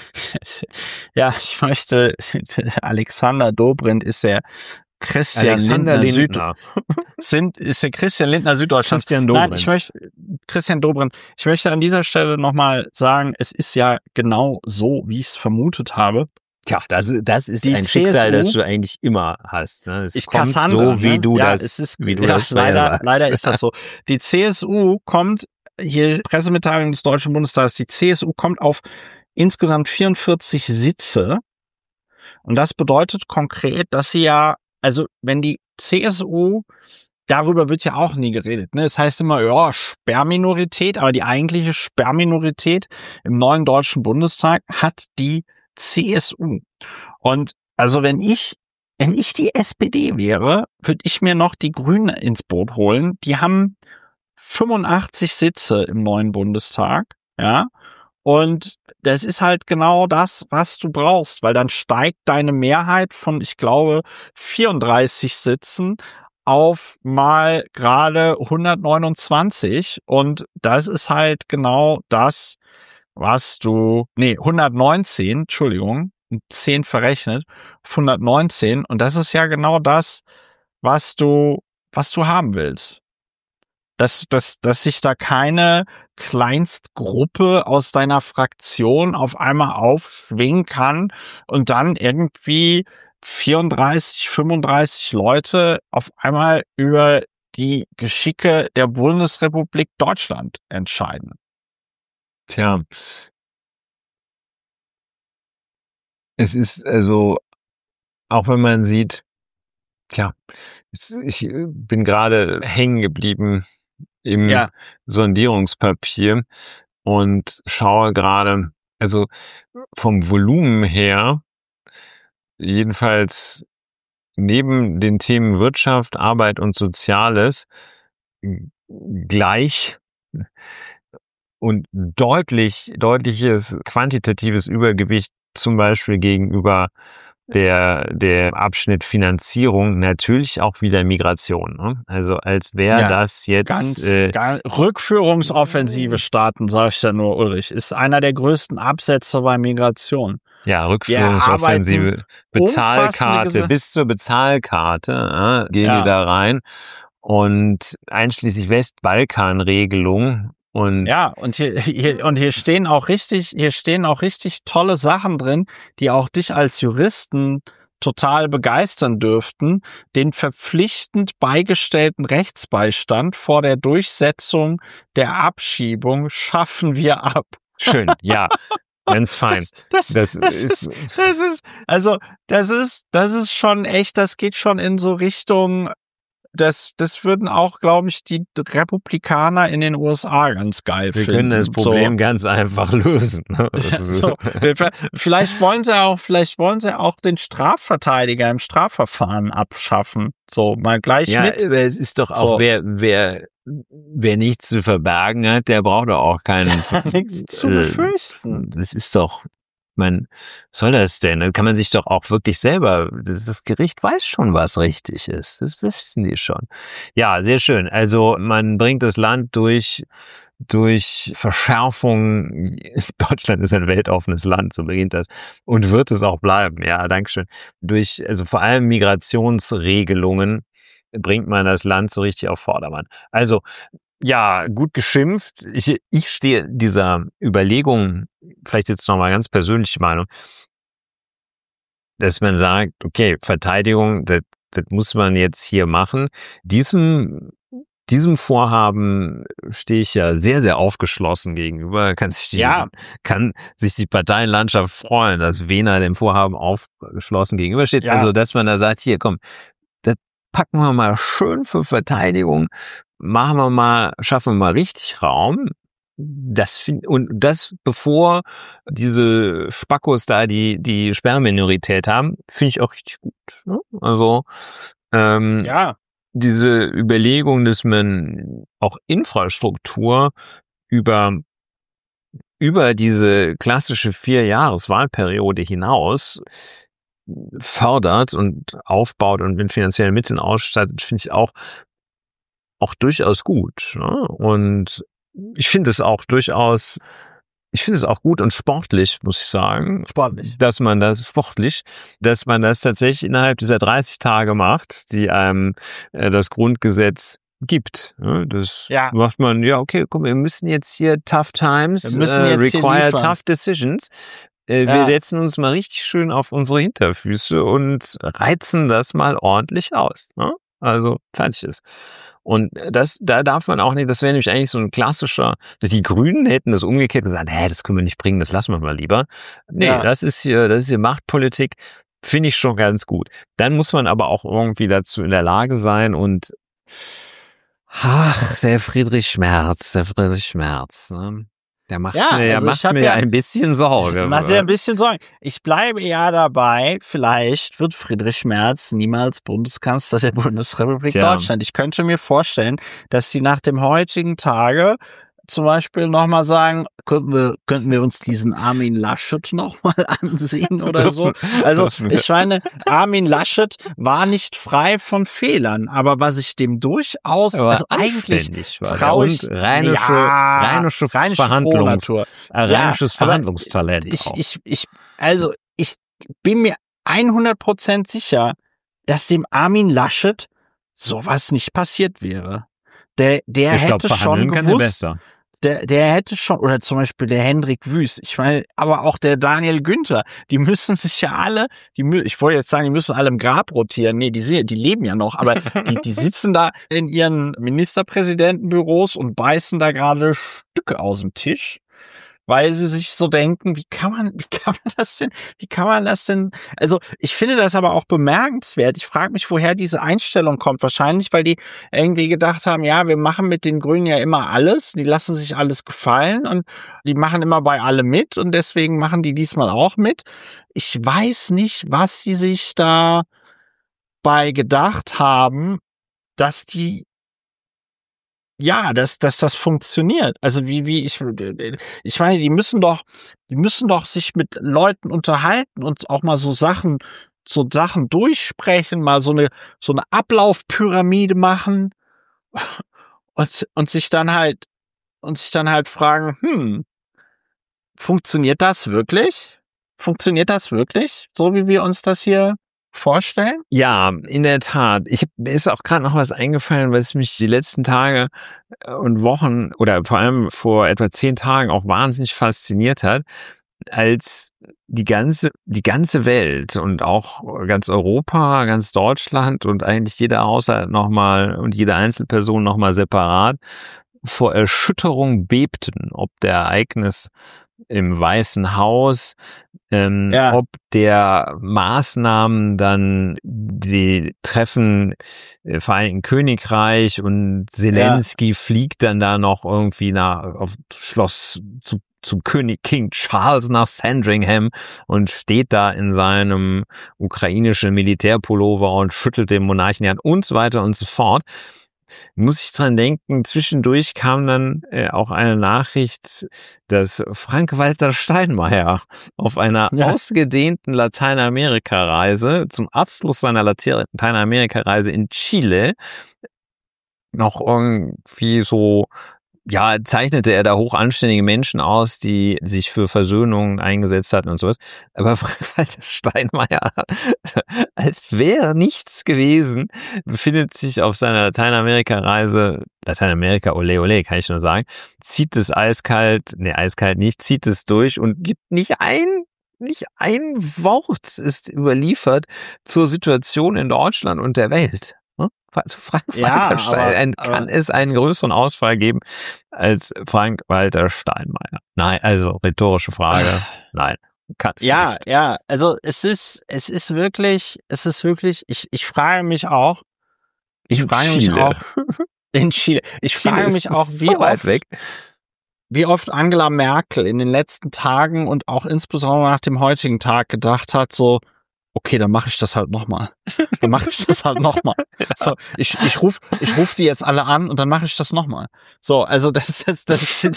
Alexander Dobrindt ist der Christian Lindner ist der Christian Lindner Süddeutschlands. Christian Dobrindt. Ich möchte an dieser Stelle nochmal sagen, es ist ja genau so, wie ich es vermutet habe. Tja, das ist die ein CSU, Schicksal, das du eigentlich immer hast. Ne? Es kommt Cassandra, so, wie du das leider ist das so. Die CSU kommt, hier Pressemitteilung des Deutschen Bundestages, die CSU kommt auf insgesamt 44 Sitze. Und das bedeutet konkret, dass sie also wenn die CSU, darüber wird ja auch nie geredet, ne? Es heißt immer, ja, Sperrminorität, aber die eigentliche Sperrminorität im neuen Deutschen Bundestag hat die CSU. Und also wenn ich die SPD wäre, würde ich mir noch die Grünen ins Boot holen. Die haben 85 Sitze im neuen Bundestag, ja. Und das ist halt genau das, was du brauchst, weil dann steigt deine Mehrheit von, ich glaube, 34 Sitzen auf mal gerade 129. Und das ist halt genau das, 119, Entschuldigung, 10 verrechnet, auf 119. Und das ist ja genau das, was du haben willst. Dass sich da keine Kleinstgruppe aus deiner Fraktion auf einmal aufschwingen kann und dann irgendwie 34, 35 Leute auf einmal über die Geschicke der Bundesrepublik Deutschland entscheiden. Tja, es ist also, auch wenn man sieht, ich bin gerade hängen geblieben im Sondierungspapier und schaue gerade, also vom Volumen her, jedenfalls neben den Themen Wirtschaft, Arbeit und Soziales gleich und deutliches quantitatives Übergewicht zum Beispiel gegenüber der Abschnitt Finanzierung, natürlich auch wieder Migration. Ne? Also als wäre das jetzt Rückführungsoffensive starten, sag ich ja nur, Ulrich, ist einer der größten Absätze bei Migration. Ja, Rückführungsoffensive, Bezahlkarte, bis zur Bezahlkarte gehen die da rein und einschließlich Westbalkan-Regelung. Und hier stehen auch richtig tolle Sachen drin, die auch dich als Juristen total begeistern dürften. Den verpflichtend beigestellten Rechtsbeistand vor der Durchsetzung der Abschiebung schaffen wir ab. Schön, ja. Ganz fein. Das ist schon echt, das geht schon in so Richtung das würden auch, glaube ich, die Republikaner in den USA ganz geil Wir finden. können das Problem ganz einfach lösen. Ne? Ja, so. Vielleicht wollen sie auch den Strafverteidiger im Strafverfahren abschaffen. So, mal gleich Ja, mit. aber es ist doch auch, So. wer nichts zu verbergen hat, der braucht doch auch keinen. Nichts zu befürchten. Das ist doch, was soll das denn? Dann kann man sich doch auch wirklich selber, das Gericht weiß schon, was richtig ist. Das wissen die schon. Ja, sehr schön. Also man bringt das Land durch Verschärfung. Deutschland ist ein weltoffenes Land, so beginnt das. Und wird es auch bleiben. Ja, Dankeschön. Also vor allem Migrationsregelungen bringt man das Land so richtig auf Vordermann. Also, ja, gut geschimpft. Ich stehe dieser Überlegung, vielleicht jetzt nochmal ganz persönliche Meinung, dass man sagt, okay, Verteidigung, das muss man jetzt hier machen. Diesem Vorhaben stehe ich ja sehr, sehr aufgeschlossen gegenüber. Kann sich die Parteienlandschaft freuen, dass Wehner dem Vorhaben aufgeschlossen gegenübersteht. Ja. Also, dass man da sagt, hier, komm, das packen wir mal schön für Verteidigung, schaffen wir mal richtig Raum. Und das bevor diese Spackos da die Sperrminorität haben, finde ich auch richtig gut. Ne? Also, Ja. diese Überlegung, dass man auch Infrastruktur über diese klassische 4-Jahres-Wahlperiode hinaus fördert und aufbaut und mit finanziellen Mitteln ausstattet, finde ich auch durchaus gut. Ne? Und ich finde es auch gut und sportlich, muss ich sagen. Dass man das tatsächlich innerhalb dieser 30 Tage macht, die einem das Grundgesetz gibt. Das macht man, ja, okay, komm, wir müssen jetzt hier tough times, require tough decisions. Wir setzen uns mal richtig schön auf unsere Hinterfüße und reizen das mal ordentlich aus. Ne? Also, fertig ist. Und da darf man auch nicht, das wäre nämlich eigentlich so ein klassischer, die Grünen hätten das umgekehrt gesagt, das können wir nicht bringen, das lassen wir mal lieber. Nee, das ist hier Machtpolitik, finde ich schon ganz gut. Dann muss man aber auch irgendwie dazu in der Lage sein und der Friedrich Merz, ne? Der macht mir ein bisschen Sorge. Macht mir ein bisschen Sorge. Ich bleibe ja dabei, vielleicht wird Friedrich Merz niemals Bundeskanzler der Bundesrepublik Deutschland. Ich könnte mir vorstellen, dass sie nach dem heutigen Tage zum Beispiel nochmal sagen, könnten wir uns diesen Armin Laschet nochmal ansehen oder so. Also ich meine, Armin Laschet war nicht frei von Fehlern, aber was ich dem durchaus, also eigentlich traue ich, rheinische Verhandlungstalent. Ich bin mir 100% sicher, dass dem Armin Laschet sowas nicht passiert wäre. Der hätte schon gewusst, der hätte schon, oder zum Beispiel der Hendrik Wüst, ich meine, aber auch der Daniel Günther, die müssen sich ja alle, ich wollte jetzt sagen, die müssen alle im Grab rotieren, nee, die leben ja noch, aber die sitzen da in ihren Ministerpräsidentenbüros und beißen da gerade Stücke aus dem Tisch, weil sie sich so denken, wie kann man das denn, also ich finde das aber auch bemerkenswert. Ich frage mich, woher diese Einstellung kommt. Wahrscheinlich, weil die irgendwie gedacht haben, ja, wir machen mit den Grünen ja immer alles, die lassen sich alles gefallen und die machen immer bei allem mit und deswegen machen die diesmal auch mit. Ich weiß nicht, was sie sich da bei gedacht haben, dass das funktioniert. Also ich meine, die müssen doch sich mit Leuten unterhalten und auch mal so Sachen durchsprechen, mal so eine Ablaufpyramide machen und sich dann halt fragen, funktioniert das wirklich? Funktioniert das wirklich, so wie wir uns das hier vorstellen? Ja, in der Tat. Mir ist auch gerade noch was eingefallen, was mich die letzten Tage und Wochen oder vor allem vor etwa 10 Tagen auch wahnsinnig fasziniert hat, als die ganze Welt und auch ganz Europa, ganz Deutschland und eigentlich jeder Haushalt nochmal und jede Einzelperson nochmal separat vor Erschütterung bebten, ob der Ereignis im Weißen Haus, Ja. ob der Maßnahmen dann die Treffen Vereinigten Königreich und Zelensky fliegt dann da noch irgendwie auf Schloss zu König King Charles nach Sandringham und steht da in seinem ukrainischen Militärpullover und schüttelt dem Monarchen die Hand und so weiter und so fort. Muss ich dran denken, zwischendurch kam dann auch eine Nachricht, dass Frank-Walter Steinmeier auf einer ausgedehnten Lateinamerika-Reise, zum Abschluss seiner Lateinamerika-Reise in Chile, noch irgendwie so, zeichnete er da hochanständige Menschen aus, die sich für Versöhnung eingesetzt hatten und sowas. Aber Frank-Walter Steinmeier, als wäre nichts gewesen, befindet sich auf seiner Lateinamerika-Reise, Lateinamerika, ole ole, kann ich nur sagen, zieht es eiskalt nicht, zieht es durch und gibt nicht ein Wort ist überliefert zur Situation in Deutschland und der Welt. Also Frank-Walter Steinmeier, kann es einen größeren Ausfall geben als Frank-Walter Steinmeier? Nein, also rhetorische Frage. Nein, kann es nicht. Ja, also es ist wirklich, ich frage mich auch, in Chile, ich frage mich auch, wie oft Angela Merkel in den letzten Tagen und auch insbesondere nach dem heutigen Tag gedacht hat, so, okay, dann mache ich das halt nochmal. So, ich ruf die jetzt alle an und dann mache ich das nochmal. So, also das ist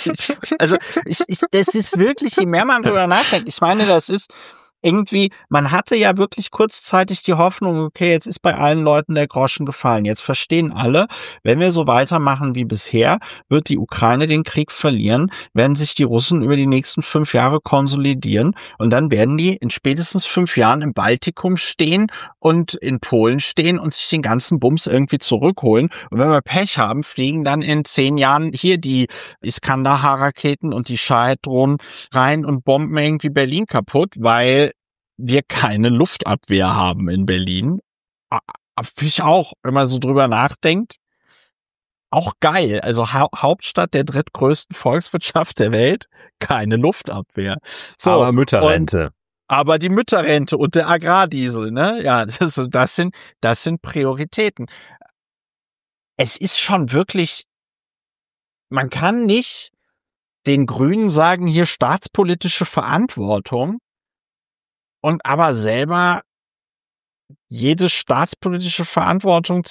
wirklich, je mehr man drüber nachdenkt, ich meine, das ist irgendwie, man hatte ja wirklich kurzzeitig die Hoffnung, okay, jetzt ist bei allen Leuten der Groschen gefallen. Jetzt verstehen alle, wenn wir so weitermachen wie bisher, wird die Ukraine den Krieg verlieren, werden sich die Russen über die nächsten 5 Jahre konsolidieren und dann werden die in spätestens 5 Jahren im Baltikum stehen und in Polen stehen und sich den ganzen Bums irgendwie zurückholen. Und wenn wir Pech haben, fliegen dann in 10 Jahren hier die Iskandar-Raketen und die Shahed-Drohnen rein und bomben irgendwie Berlin kaputt, weil wir keine Luftabwehr haben in Berlin. Ich auch, wenn man so drüber nachdenkt, auch geil. Also Hauptstadt der drittgrößten Volkswirtschaft der Welt, keine Luftabwehr. So, aber Mütterrente. Aber die Mütterrente und der Agrardiesel, ne? Ja, das sind Prioritäten. Es ist schon wirklich, man kann nicht den Grünen sagen, hier staatspolitische Verantwortung, und aber selber jede staatspolitische Verantwortung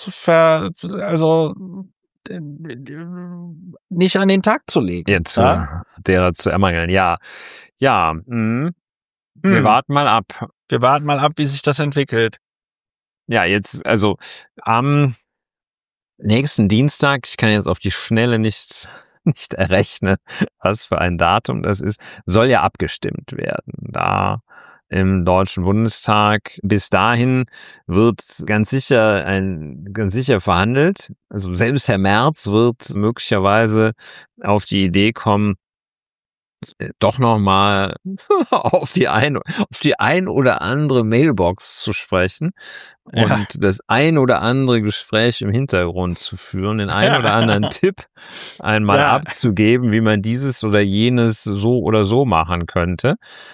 nicht an den Tag zu legen. Jetzt derer zu ermangeln. Ja. Wir warten mal ab. Wir warten mal ab, wie sich das entwickelt. Ja, jetzt, also am nächsten Dienstag, ich kann jetzt auf die Schnelle nicht errechnen, was für ein Datum das ist, soll ja abgestimmt werden. Da im Deutschen Bundestag. Bis dahin wird ganz sicher verhandelt. Also selbst Herr Merz wird möglicherweise auf die Idee kommen, doch nochmal auf die ein oder andere Mailbox zu sprechen und das ein oder andere Gespräch im Hintergrund zu führen, den einen oder anderen Tipp einmal abzugeben, wie man dieses oder jenes so oder so machen könnte.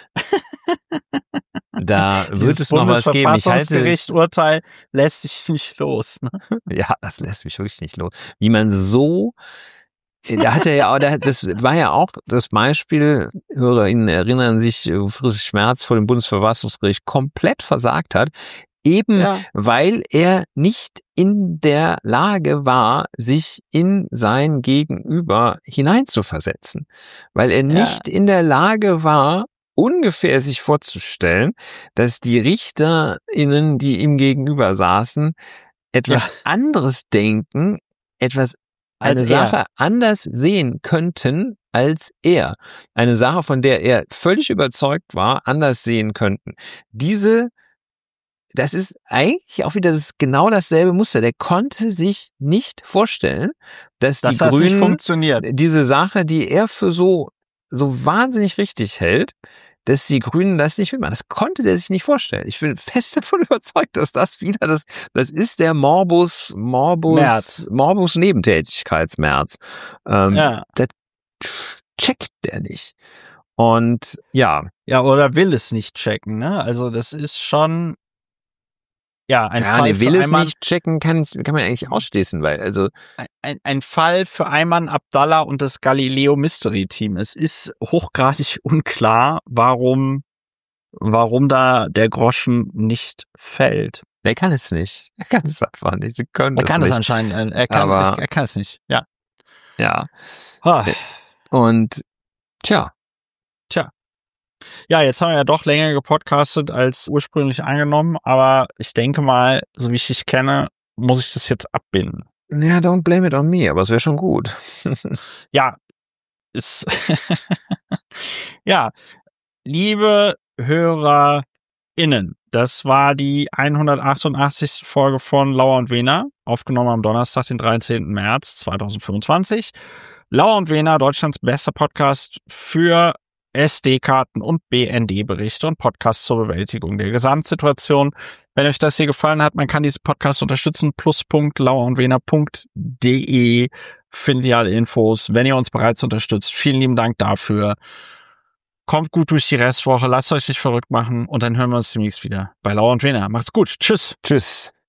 Da wird es noch was geben. Ich halte es, Urteil lässt sich nicht los. Ne? Ja, das lässt mich wirklich nicht los. Wie man so, das war ja auch das Beispiel, HörerInnen erinnern sich, Friedrich Merz vor dem Bundesverfassungsgericht komplett versagt hat, weil er nicht in der Lage war, sich in sein Gegenüber hineinzuversetzen. Weil er nicht in der Lage war, ungefähr sich vorzustellen, dass die RichterInnen, die ihm gegenüber saßen, etwas anderes denken, eine Sache anders sehen könnten als er. Eine Sache, von der er völlig überzeugt war, anders sehen könnten. Das ist eigentlich auch wieder genau dasselbe Muster. Der konnte sich nicht vorstellen, dass die Grünen diese Sache, die er für so wahnsinnig richtig hält, dass die Grünen das nicht mitmachen. Das konnte der sich nicht vorstellen. Ich bin fest davon überzeugt, dass das wieder das ist der Morbus Nebentätigkeitsmerz. Das checkt der nicht. Und ja, Ja, oder will es nicht checken, ne? Also das ist schon ein Fall der will für es Ayman, nicht checken, kann man eigentlich ausschließen, weil, also, ein Fall für Ayman Abdallah und das Galileo Mystery Team. Es ist hochgradig unklar, warum da der Groschen nicht fällt. er kann es nicht. Er kann es einfach nicht. Sie können Er kann es nicht. anscheinend, er kann es nicht. Ja. Ja. Ah. Und, tja. Ja, jetzt haben wir ja doch länger gepodcastet als ursprünglich angenommen, aber ich denke mal, so wie ich dich kenne, muss ich das jetzt abbinden. Ja, don't blame it on me, aber es wäre schon gut. Ja, ist ja, liebe HörerInnen, das war die 188. Folge von Lauer und Wehner, aufgenommen am Donnerstag, den 13. März 2025. Lauer und Wehner, Deutschlands bester Podcast für SD-Karten und BND-Berichte und Podcasts zur Bewältigung der Gesamtsituation. Wenn euch das hier gefallen hat, man kann diesen Podcast unterstützen. plus.lauerundwehner.de findet ihr alle Infos. Wenn ihr uns bereits unterstützt, vielen lieben Dank dafür. Kommt gut durch die Restwoche, lasst euch nicht verrückt machen und dann hören wir uns demnächst wieder bei Lauer und Wehner. Macht's gut. Tschüss. Tschüss.